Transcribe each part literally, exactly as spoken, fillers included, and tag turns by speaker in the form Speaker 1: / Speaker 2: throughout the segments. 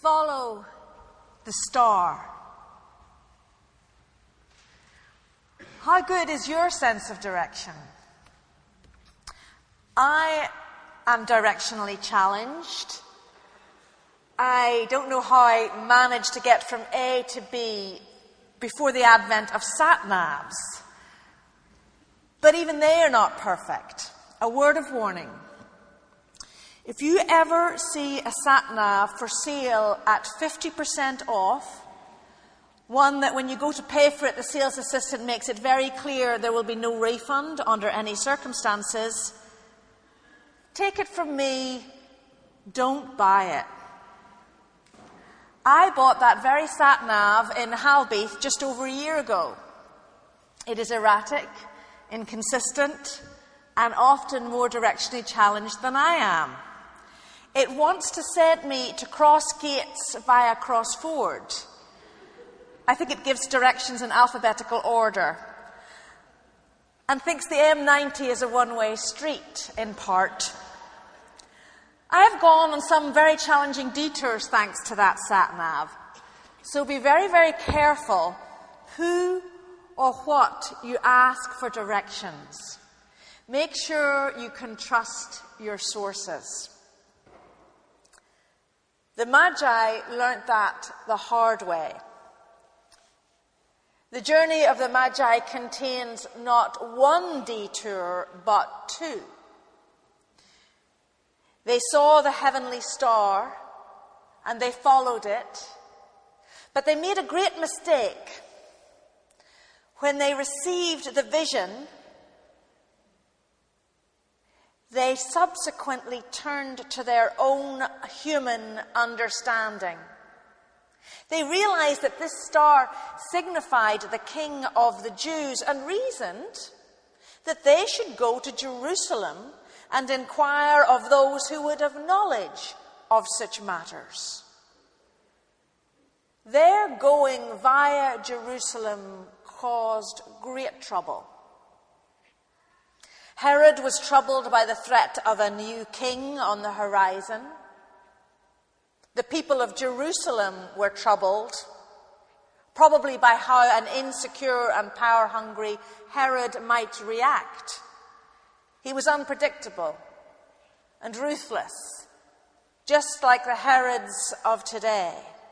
Speaker 1: Follow the star. How good is your sense of direction? I am directionally challenged. I don't know how I managed to get from A to B before the advent of sat-navs. But even they are not perfect. A word of warning. If you ever see a sat-nav for sale at fifty percent off, one that when you go to pay for it, the sales assistant makes it very clear there will be no refund under any circumstances, take it from me, don't buy it. I bought that very sat-nav in Halbeath just over a year ago. It is erratic, inconsistent, and often more directionally challenged than I am. It wants to send me to Cross Gates via Crossford. I think it gives directions in alphabetical order, and thinks the M ninety is a one-way street, in part. I have gone on some very challenging detours thanks to that sat-nav. So be very, very careful who or what you ask for directions. Make sure you can trust your sources. The Magi learnt that the hard way. The journey of the Magi contains not one detour, but two. They saw the heavenly star, and they followed it, but they made a great mistake. When they received the vision, they subsequently turned to their own human understanding. They realized that this star signified the King of the Jews and reasoned that they should go to Jerusalem and inquire of those who would have knowledge of such matters. Their going via Jerusalem caused great trouble. Herod was troubled by the threat of a new king on the horizon. The people of Jerusalem were troubled, probably by how an insecure and power-hungry Herod might react. He was unpredictable and ruthless, just like the Herods of today.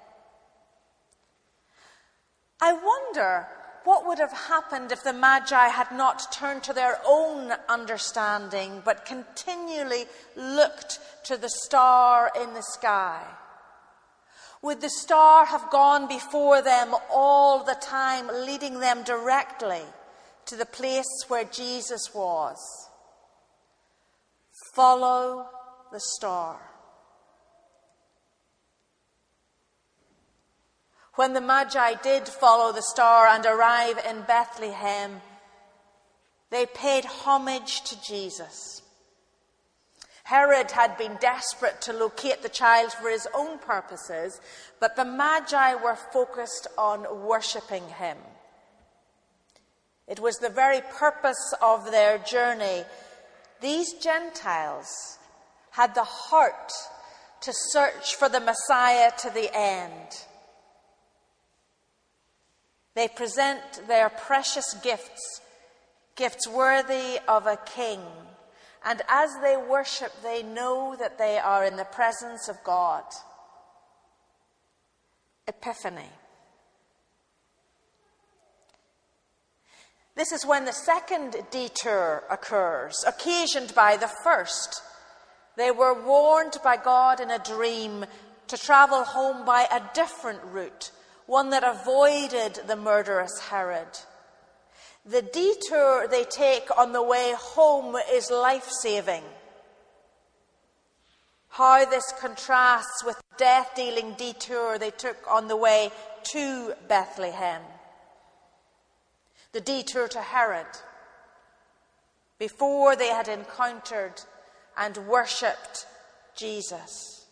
Speaker 1: I wonder what would have happened if the Magi had not turned to their own understanding, but continually looked to the star in the sky. Would the star have gone before them all the time, leading them directly to the place where Jesus was? Follow the star. When the Magi did follow the star and arrive in Bethlehem, they paid homage to Jesus. Herod had been desperate to locate the child for his own purposes, but the Magi were focused on worshipping him. It was the very purpose of their journey. These Gentiles had the heart to search for the Messiah to the end. They present their precious gifts, gifts worthy of a king. And as they worship, they know that they are in the presence of God. Epiphany. This is when the second detour occurs, occasioned by the first. They were warned by God in a dream to travel home by a different route, one that avoided the murderous Herod. The detour they take on the way home is life-saving. How this contrasts with the death-dealing detour they took on the way to Bethlehem. The detour to Herod, before they had encountered and worshipped Jesus.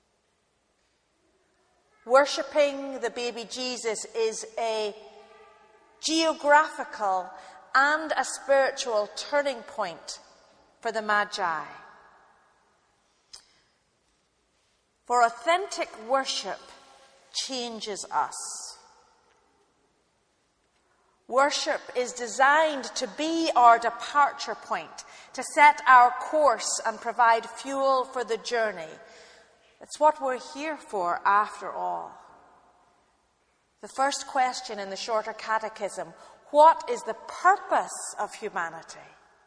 Speaker 1: Worshipping the baby Jesus is a geographical and a spiritual turning point for the Magi. For authentic worship changes us. Worship is designed to be our departure point, to set our course and provide fuel for the journey. It's what we're here for, after all. The first question in the Shorter Catechism: what is the purpose of humanity?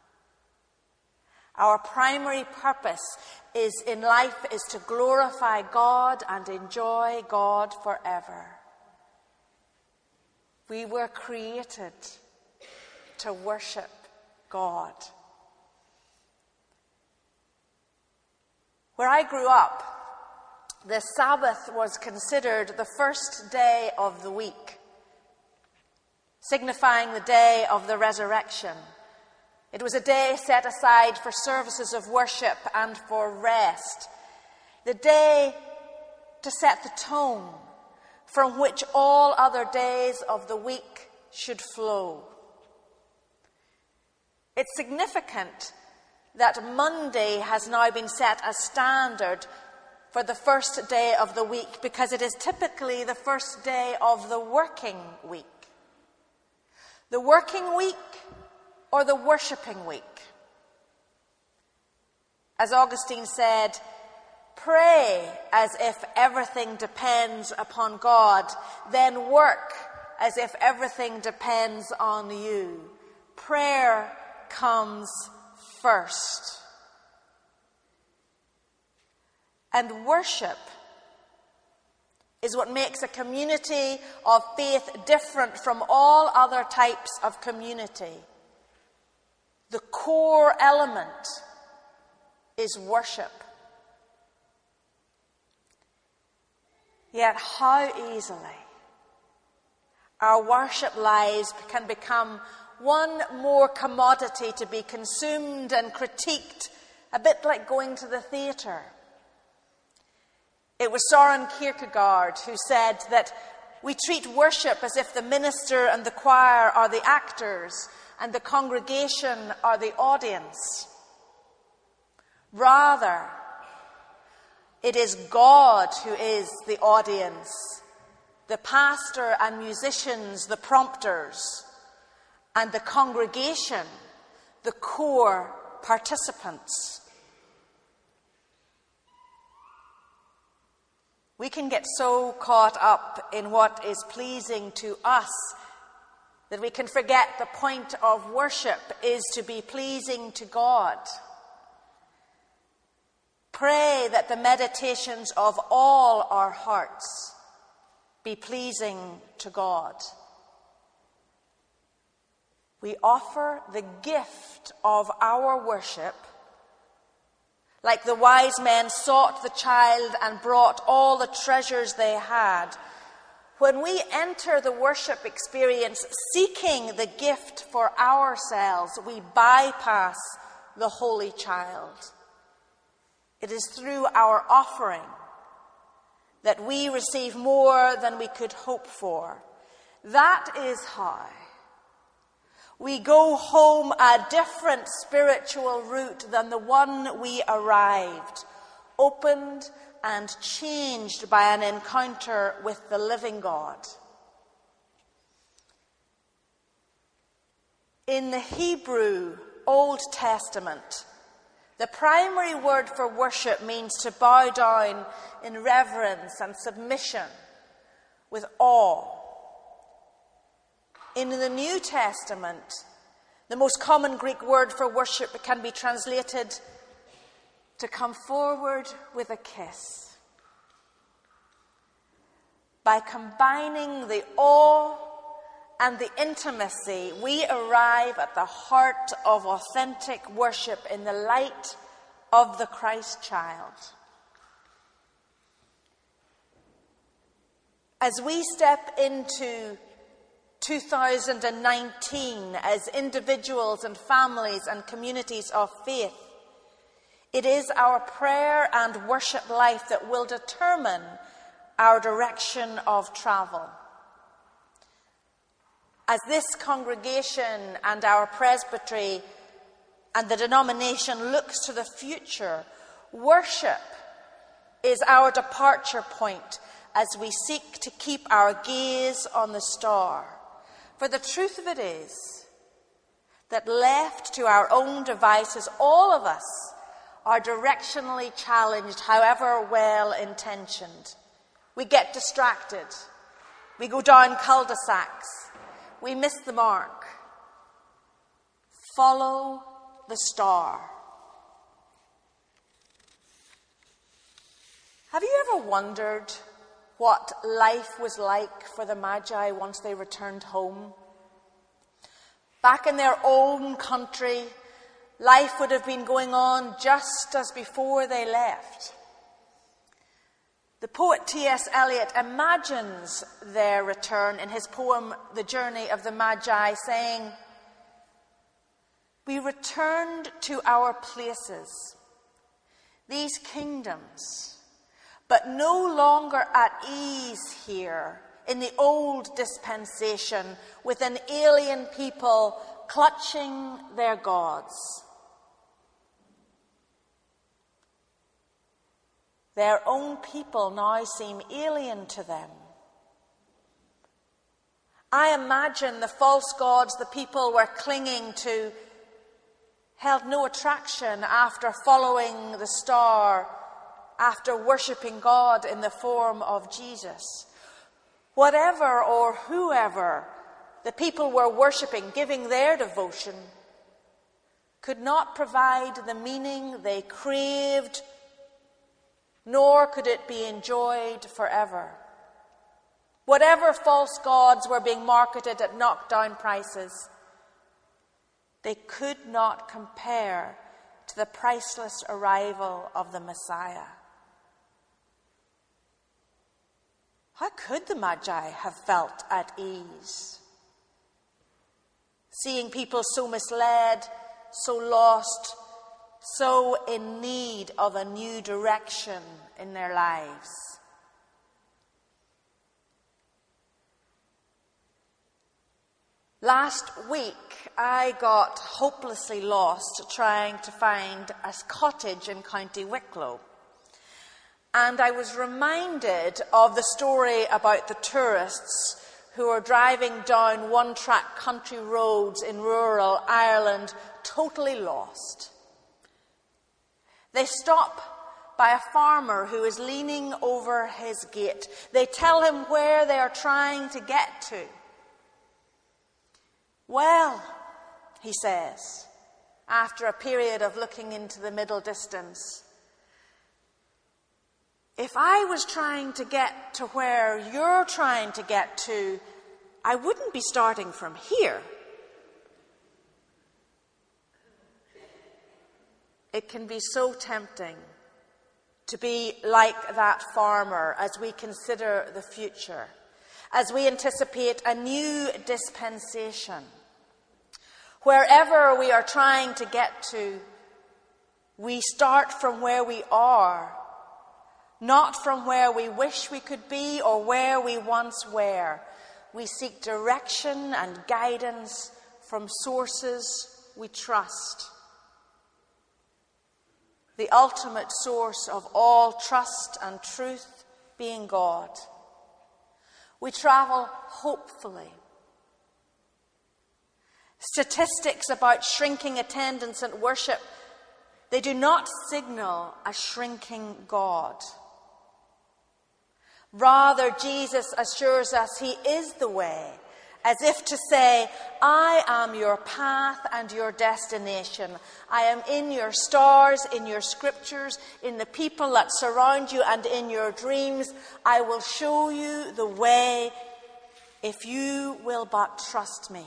Speaker 1: Our primary purpose is in life is to glorify God and enjoy God forever. We were created to worship God. Where I grew up, the Sabbath was considered the first day of the week, signifying the day of the resurrection. It was a day set aside for services of worship and for rest, the day to set the tone from which all other days of the week should flow. It's significant that Monday has now been set as standard for the first day of the week, because it is typically the first day of the working week. The working week or the worshipping week. As Augustine said, pray as if everything depends upon God, then work as if everything depends on you. Prayer comes first. And worship is what makes a community of faith different from all other types of community. The core element is worship. Yet how easily our worship lives can become one more commodity to be consumed and critiqued, a bit like going to the theatre. It was Søren Kierkegaard who said that we treat worship as if the minister and the choir are the actors and the congregation are the audience. Rather, it is God who is the audience, the pastor and musicians the prompters, and the congregation the core participants. We can get so caught up in what is pleasing to us that we can forget the point of worship is to be pleasing to God. Pray that the meditations of all our hearts be pleasing to God. We offer the gift of our worship, like the wise men sought the child and brought all the treasures they had. When we enter the worship experience seeking the gift for ourselves, we bypass the holy child. It is through our offering that we receive more than we could hope for. That is how we go home a different spiritual route than the one we arrived, opened and changed by an encounter with the living God. In the Hebrew Old Testament, the primary word for worship means to bow down in reverence and submission with awe. In the New Testament, the most common Greek word for worship can be translated to come forward with a kiss. By combining the awe and the intimacy, we arrive at the heart of authentic worship in the light of the Christ child. As we step into two thousand nineteen as individuals and families and communities of faith, it is our prayer and worship life that will determine our direction of travel. As this congregation and our presbytery and the denomination looks to the future, worship is our departure point as we seek to keep our gaze on the star. For the truth of it is that left to our own devices, all of us are directionally challenged, however well-intentioned. We get distracted. We go down cul-de-sacs. We miss the mark. Follow the star. Have you ever wondered what life was like for the Magi once they returned home? Back in their own country, life would have been going on just as before they left. The poet T S Eliot imagines their return in his poem, The Journey of the Magi, saying, "We returned to our places, these kingdoms, but no longer at ease here in the old dispensation with an alien people clutching their gods. Their own people now seem alien to them. I imagine the false gods the people were clinging to held no attraction after following the star, after worshipping God in the form of Jesus. Whatever or whoever the people were worshipping, giving their devotion, could not provide the meaning they craved, nor could it be enjoyed forever. Whatever false gods were being marketed at knockdown prices, they could not compare to the priceless arrival of the Messiah. How could the Magi have felt at ease? Seeing people so misled, so lost, so in need of a new direction in their lives. Last week, I got hopelessly lost trying to find a cottage in County Wicklow. And I was reminded of the story about the tourists who are driving down one-track country roads in rural Ireland, totally lost. They stop by a farmer who is leaning over his gate. They tell him where they are trying to get to. "Well," he says, after a period of looking into the middle distance, "if I was trying to get to where you're trying to get to, I wouldn't be starting from here." It can be so tempting to be like that farmer as we consider the future, as we anticipate a new dispensation. Wherever we are trying to get to, we start from where we are, not from where we wish we could be or where we once were. We seek direction and guidance from sources we trust. The ultimate source of all trust and truth being God. We travel hopefully. Statistics about shrinking attendance at worship, they do not signal a shrinking God. Rather, Jesus assures us he is the way, as if to say, "I am your path and your destination. I am in your stars, in your scriptures, in the people that surround you, and in your dreams. I will show you the way if you will but trust me."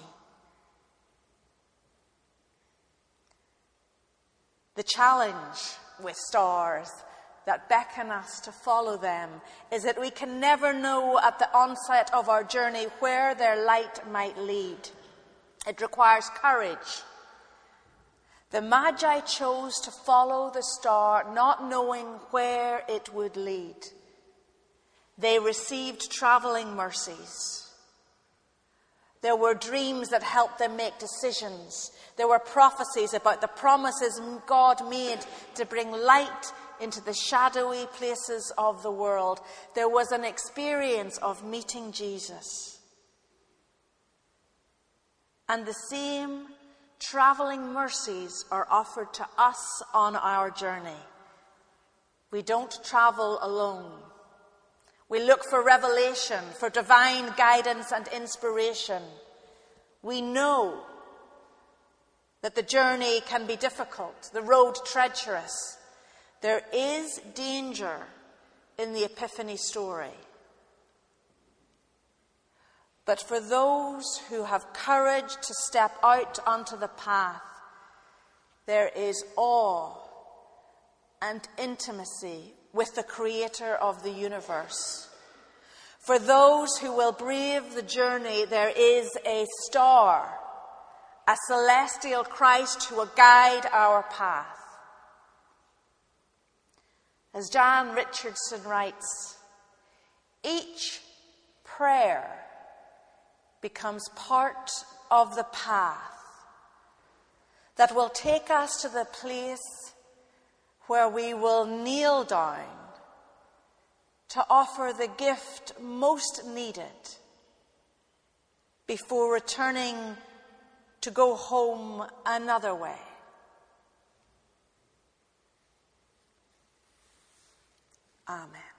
Speaker 1: The challenge with stars that beckon us to follow them is that we can never know at the onset of our journey where their light might lead. It requires courage. The Magi chose to follow the star, not knowing where it would lead. They received traveling mercies. There were dreams that helped them make decisions. There were prophecies about the promises God made to bring light into the shadowy places of the world, there was an experience of meeting Jesus. And the same traveling mercies are offered to us on our journey. We don't travel alone. We look for revelation, for divine guidance and inspiration. We know that the journey can be difficult, the road treacherous. There is danger in the Epiphany story. But for those who have courage to step out onto the path, there is awe and intimacy with the Creator of the universe. For those who will brave the journey, there is a star, a celestial Christ who will guide our path. As Jan Richardson writes, each prayer becomes part of the path that will take us to the place where we will kneel down to offer the gift most needed before returning to go home another way. Amen.